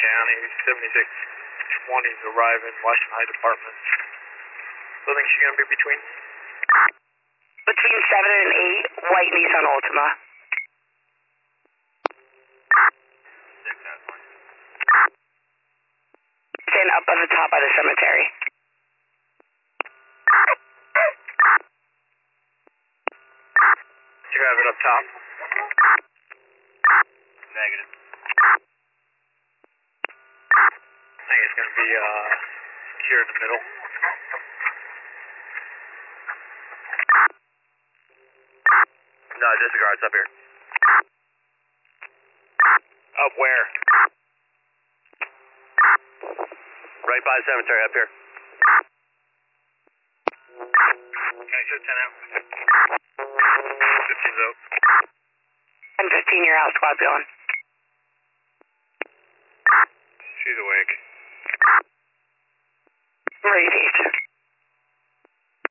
County, 7620's arriving, Washington High Department. Building she's going to be between? Between 7 and 8, white Nissan Altima. Stand up at the top by the cemetery. You have it up top? Negative. I think it's going to be here in the middle. No, disregard, it's up here. Up where? Right by the cemetery, up here. Okay, so 10 out. 15's out. 10-15, your house squad going. She's awake. Ready, Pete.